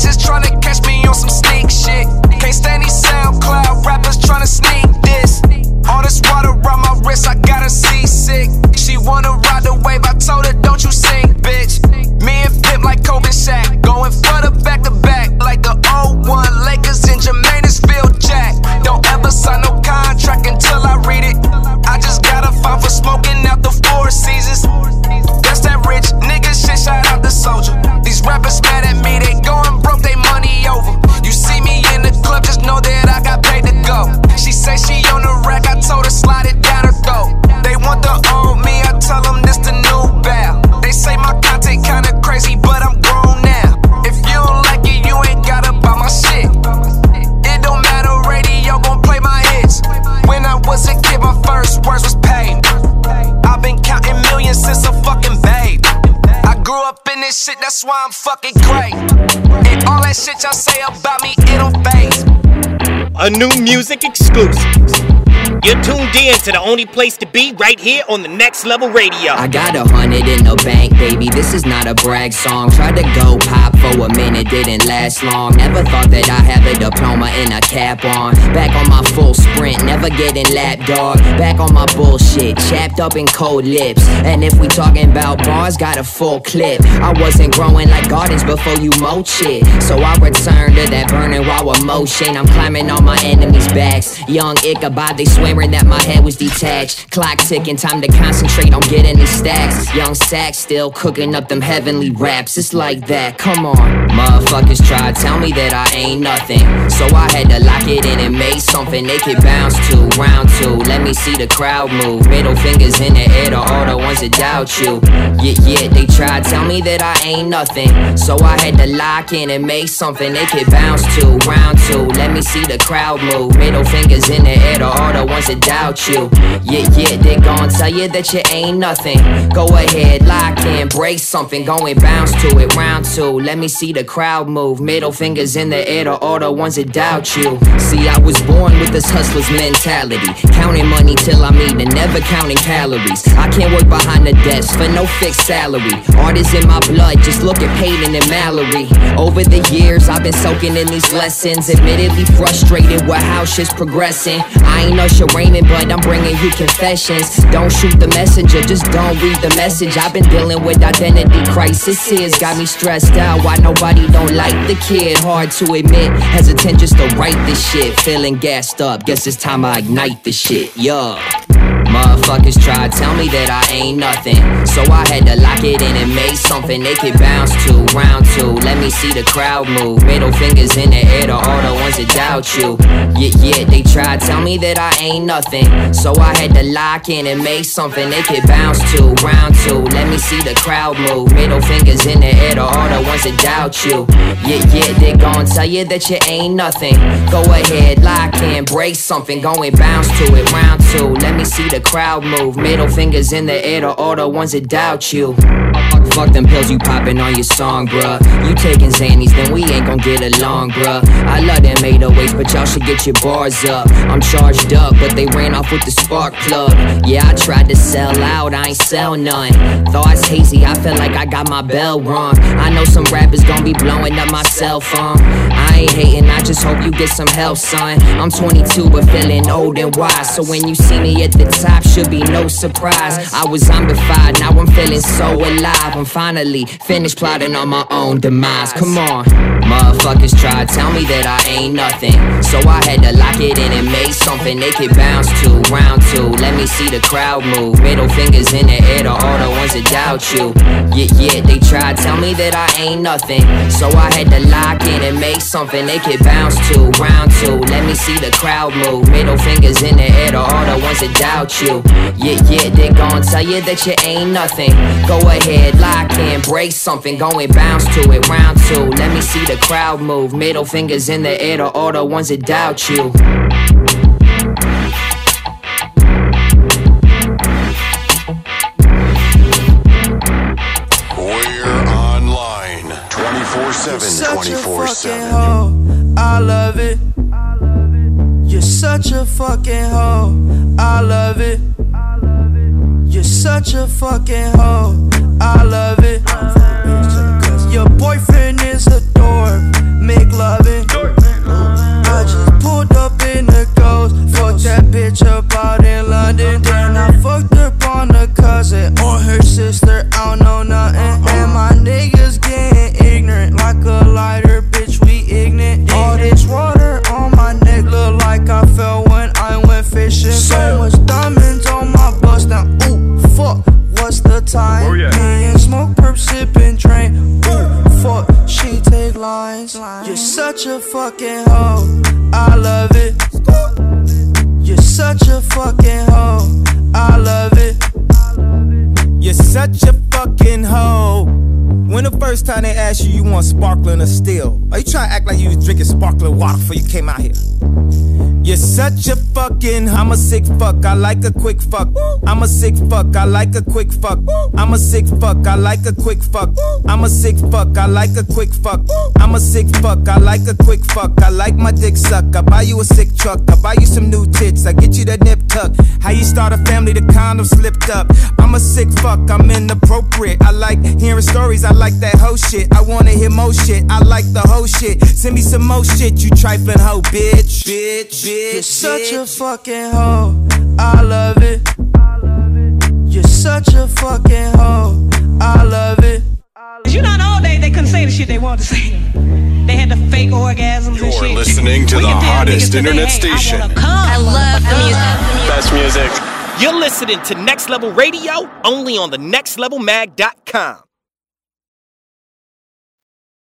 bitches tryna catch me on some sneak shit. Can't stand these SoundCloud rappers tryna sneak this. All this water around my wrist, I got her seasick. She wanna ride the wave, I told her, don't you sink, bitch. Me and Pimp like Kobe Shaq, going for the back to back, like the oh one Lakers and Jermaine is Phil Jack. Don't ever sign no contract until I read it. I just got a file for smoking out the Four Seasons. That's that rich nigga shit, shout out the soldier. These rappers mad at me, they going broke, they money over. You see me in the club, just know that I got paid to go. She say she on the rack, I told her slide it down her throat. They want the old me, I tell them this the new bow. They say my content kinda crazy, but I'm grown now. If you don't like it, you ain't gotta buy my shit. It don't matter, radio gon' play my hits. When I was a kid, my first words was pain. I've been counting millions since a fucking babe. I grew up in this shit, that's why I'm fucking great. And all that shit y'all say about me, it don't phase. A new music exclusive. You're tuned in to the only place to be right here on the Next Level Radio. I got a hundred in the bank, baby. This is not a brag song. Tried to go pop for a minute, didn't last long. Never thought that I have a diploma and a cap on. Back on my full sprint, never getting lap dog. Back on my bullshit, chapped up in cold lips. And if we talking about bars, got a full clip. I wasn't growing like gardens before you mulch it. So I returned to that burning raw emotion. I'm climbing on my enemies' backs. Young Ichabod, they swearing that my head was detached. Clock ticking, time to concentrate on getting these stacks. Young Sack still cooking up them heavenly raps. It's like that, come on. Motherfuckers try to tell me that I ain't nothing, so I had to lock it in and make something they could bounce to. Round two, let me see the crowd move. Middle fingers in the air to all the ones that doubt you. Yeah, yeah, they try to tell me that I ain't nothing, so I had to lock in and make something they could bounce to. Round two, let me see the crowd move. Middle fingers in the air to all the ones that doubt you. Yeah, yeah, they gon' tell you that you ain't nothing. Go ahead, lock in, break something, go and bounce to it. Round two, let me see the crowd move. Middle fingers in the air to all the ones that doubt you. See, I was born with this hustler's mentality, counting money till I'm eating, never counting calories. I can't work behind the desk for no fixed salary. Art is in my blood, just look at Peyton and Mallory. Over the years, I've been soaking in these lessons, admittedly frustrated with how shit's progressing. I ain't Usher Raymond, but I'm bringing you confessions. Don't shoot the messenger, just don't read the message. I've been dealing with identity crises, got me stressed out. Why nobody don't like the kid? Hard to admit, hesitant just to write this shit. Feeling gassed up, guess it's time I ignite this shit, yeah. Motherfuckers try to tell me that I ain't nothing, so I had to lock it in and make something they could bounce to. Round two, let me see the crowd move. Middle fingers in the air to all the ones that doubt you. Yeah, yeah, they try to tell me that I ain't nothing, so I had to lock in and make something they could bounce to. Round two, let me see the crowd move. Middle fingers in the air to all the ones that doubt you. Yeah, yeah, they gon' tell you that you ain't nothing. Go ahead, lock in, break something, go and bounce to it. Round two, let me see the crowd move. Middle fingers in the air to all the ones that doubt you. Fuck them pills you poppin' on your song, bruh. You taking Xannies, then we ain't gon' get along, bruh. I love them eight oh eights, but y'all should get your bars up. I'm charged up, but they ran off with the spark plug. Yeah, I tried to sell out, I ain't sell none. Thoughts hazy, I feel like I got my bell rung. I know some rappers gon' be blowing up my cell phone. I ain't hating, I just hope you get some help, son. I'm twenty-two, but feeling old and wise, so when you see me at the top, should be no surprise. I was zombified, now I'm feeling so alive. I'm finally finished plotting on my own demise. Come on. Motherfuckers try to tell me that I ain't nothing, so I had to lock it in and make something they could bounce to. Round two, let me see the crowd move. Middle fingers in the air to all the ones that doubt you. Yeah, yeah, they try to tell me that I ain't nothing, so I had to lock in and make something they could bounce to. Round two, let me see the crowd move. Middle fingers in the air to all the ones that doubt you. Yeah, yeah, they gon' tell you that you ain't nothing. Go ahead, lock in, break something, go and bounce to it. Round two, let me see the crowd move. Middle fingers in the air to all the ones that doubt you. We're online twenty-four seven, twenty-four seven. I love it. You're such a fucking hoe. I love it. You're such a fucking hoe. I love it. Your boyfriend is a dork. such a fucking hoe, I love it. You're such a fucking hoe, I love it. You're such a fucking hoe. When the first time they asked you, you want sparkling or still? Are you trying to act like you was drinking sparkling water before you came out here? You're such a fucking, I'm a sick fuck, I like a quick fuck. I'm a sick fuck, I like a quick fuck. I'm a sick fuck, I like a quick fuck. I'm a sick fuck, I like a quick fuck. I'm a sick fuck, I like a quick fuck. I like my dick suck, I buy you a sick truck. I buy you some new tits, I get you that nip tuck. How you start a family, the condom slipped up. I'm a sick fuck, I'm inappropriate. I like hearing stories, I like that hoe shit. I wanna hear more shit, I like the whole shit. Send me some more shit, you trifling hoe, bitch. Bitch, bitch. You're such a fucking hoe, I love it. You're such a fucking hoe, I love it. You know, in the old days they couldn't say the shit they wanted to say. They had the fake orgasms and shit. You're listening to the hottest internet station. I love the music. Best music. You're listening to Next Level Radio, only on the next level mag dot com.